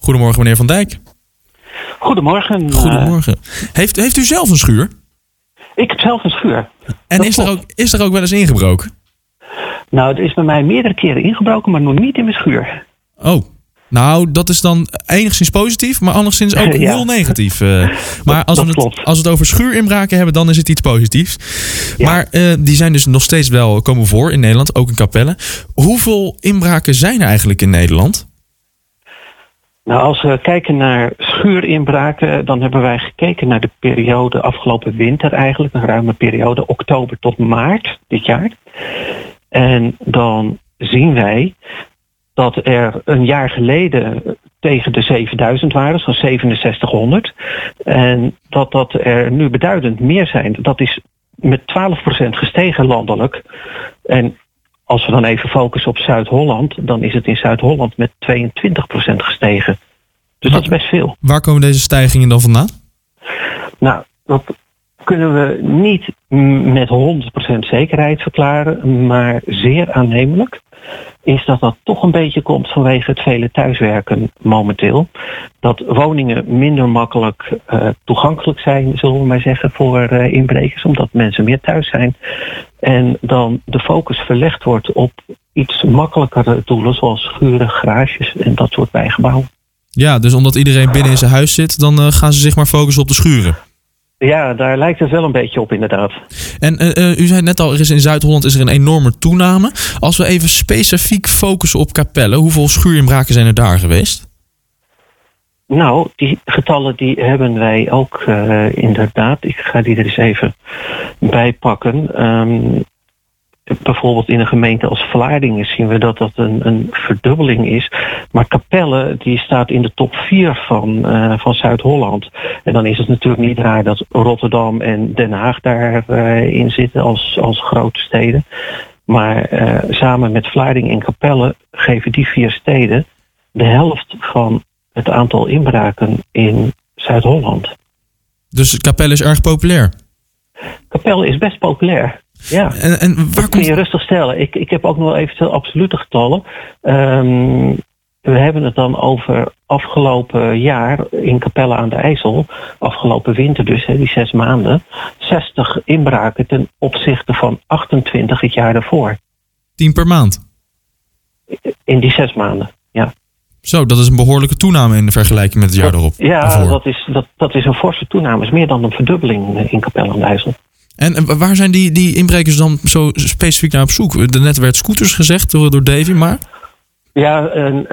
Goedemorgen, meneer Van Dijk. Goedemorgen. Goedemorgen. Heeft u zelf een schuur? Ik heb zelf een schuur. En is er ook wel eens ingebroken? Nou, het is bij mij meerdere keren ingebroken, maar nog niet in mijn schuur. Oh, nou, dat is dan enigszins positief, maar anderszins ook heel negatief. Maar als we het over schuurinbraken hebben, dan is het iets positiefs. Ja. Maar die zijn dus nog steeds wel komen voor in Nederland, ook in Capelle. Hoeveel inbraken zijn er eigenlijk in Nederland? Nou, als we kijken naar schuurinbraken, dan hebben wij gekeken naar de periode afgelopen winter eigenlijk. Een ruime periode, oktober tot maart dit jaar. En dan zien wij dat er een jaar geleden tegen de 7000 waren, zo'n 6700. En dat er nu beduidend meer zijn. Dat is met 12% gestegen landelijk. En als we dan even focussen op Zuid-Holland, dan is het in Zuid-Holland met 22% gestegen. Dus dat is best veel. Waar komen deze stijgingen dan vandaan? Nou, dat kunnen we niet met 100% zekerheid verklaren, maar zeer aannemelijk is dat toch een beetje komt vanwege het vele thuiswerken momenteel. Dat woningen minder makkelijk toegankelijk zijn, zullen we maar zeggen, voor inbrekers, omdat mensen meer thuis zijn. En dan de focus verlegd wordt op iets makkelijkere doelen, zoals schuren, garages en dat soort bijgebouwen. Ja, dus omdat iedereen binnen in zijn huis zit, dan gaan ze zich maar focussen op de schuren. Ja, daar lijkt het wel een beetje op inderdaad. En u zei net al, in Zuid-Holland is er een enorme toename. Als we even specifiek focussen op Capelle, hoeveel schuurinbraken zijn er daar geweest? Nou, die getallen die hebben wij ook inderdaad. Ik ga die er eens even bij pakken. Bijvoorbeeld in een gemeente als Vlaardingen zien we dat een verdubbeling is. Maar Capelle die staat in de top 4 van Zuid-Holland. En dan is het natuurlijk niet raar dat Rotterdam en Den Haag daarin zitten als grote steden. Maar samen met Vlaardingen en Capelle geven die 4 steden de helft van het aantal inbraken in Zuid-Holland. Dus Capelle is erg populair? Capelle is best populair. Ja, en waar dat kun je rustig stellen. Ik heb ook nog wel even absolute getallen. We hebben het dan over afgelopen jaar in Capelle aan de IJssel. Afgelopen winter dus, die 6 maanden. 60 inbraken ten opzichte van 28 het jaar daarvoor. 10 per maand? In die 6 maanden, ja. Zo, dat is een behoorlijke toename in vergelijking met het jaar erop. Ja, dat is een forse toename. Het is meer dan een verdubbeling in Capelle aan de IJssel. En waar zijn die inbrekers dan zo specifiek naar op zoek? Net werd scooters gezegd door Davy, maar? Ja,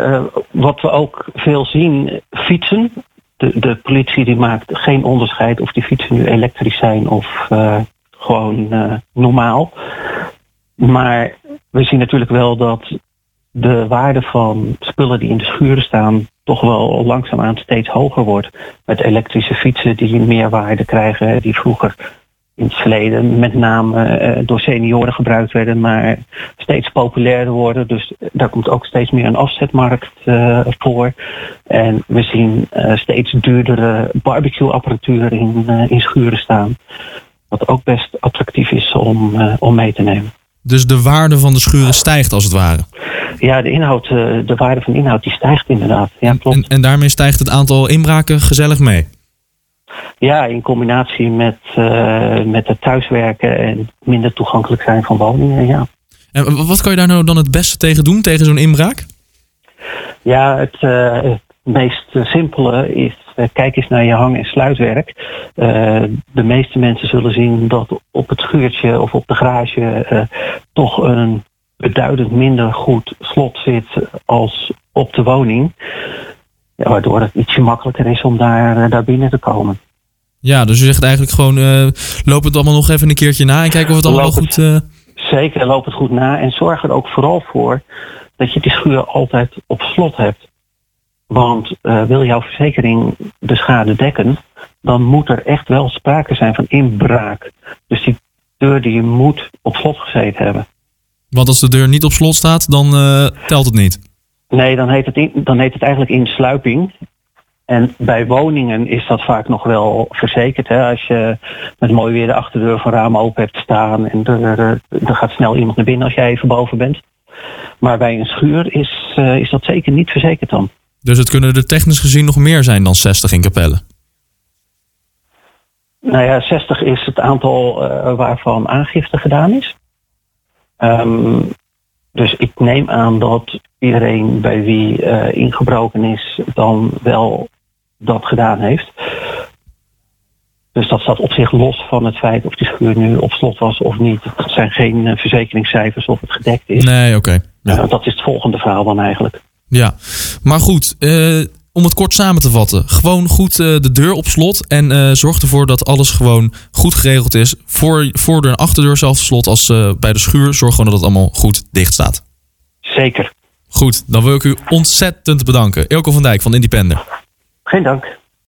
wat we ook veel zien, fietsen. De politie die maakt geen onderscheid of die fietsen nu elektrisch zijn of gewoon normaal. Maar we zien natuurlijk wel dat de waarde van spullen die in de schuren staan toch wel langzaamaan steeds hoger wordt. Met elektrische fietsen die meer waarde krijgen, die vroeger in het verleden met name door senioren gebruikt werden, maar steeds populairder worden. Dus daar komt ook steeds meer een afzetmarkt voor. En we zien steeds duurdere barbecue-apparatuur in schuren staan. Wat ook best attractief is om mee te nemen. Dus de waarde van de schuren stijgt als het ware? Ja, de waarde van de inhoud die stijgt inderdaad. Ja, klopt. En daarmee stijgt het aantal inbraken gezellig mee? Ja, in combinatie met het thuiswerken en minder toegankelijk zijn van woningen, ja. En wat kan je daar nou dan het beste tegen doen, tegen zo'n inbraak? Ja, het meest simpele is, kijk eens naar je hang- en sluitwerk. De meeste mensen zullen zien dat op het schuurtje of op de garage toch een beduidend minder goed slot zit als op de woning. Ja, waardoor het ietsje makkelijker is om daar binnen te komen. Ja, dus u zegt eigenlijk gewoon, loop het allemaal nog even een keertje na en kijk of het allemaal goed... Zeker, loop het goed na en zorg er ook vooral voor dat je die schuur altijd op slot hebt. Want wil jouw verzekering de schade dekken, dan moet er echt wel sprake zijn van inbraak. Dus die deur die moet op slot gezeten hebben. Want als de deur niet op slot staat, dan telt het niet? Nee, dan heet het eigenlijk insluiping. En bij woningen is dat vaak nog wel verzekerd. Hè? Als je met mooi weer de achterdeur van raam open hebt staan en er gaat snel iemand naar binnen als jij even boven bent. Maar bij een schuur is dat zeker niet verzekerd dan. Dus het kunnen er technisch gezien nog meer zijn dan 60 in Capelle? Nou ja, 60 is het aantal waarvan aangifte gedaan is. Dus ik neem aan dat iedereen bij wie ingebroken is dan wel dat gedaan heeft. Dus dat staat op zich los van het feit of die schuur nu op slot was of niet. Het zijn geen verzekeringscijfers of het gedekt is. Nee, oké. Ja. Dat is het volgende verhaal dan eigenlijk. Ja, maar goed, om het kort samen te vatten. Gewoon goed de deur op slot en zorg ervoor dat alles gewoon goed geregeld is. Voordeur en achterdeur zelfs slot als bij de schuur. Zorg gewoon dat het allemaal goed dicht staat. Zeker. Goed, dan wil ik u ontzettend bedanken. Eelco van Dijk van Independer. Geen dank.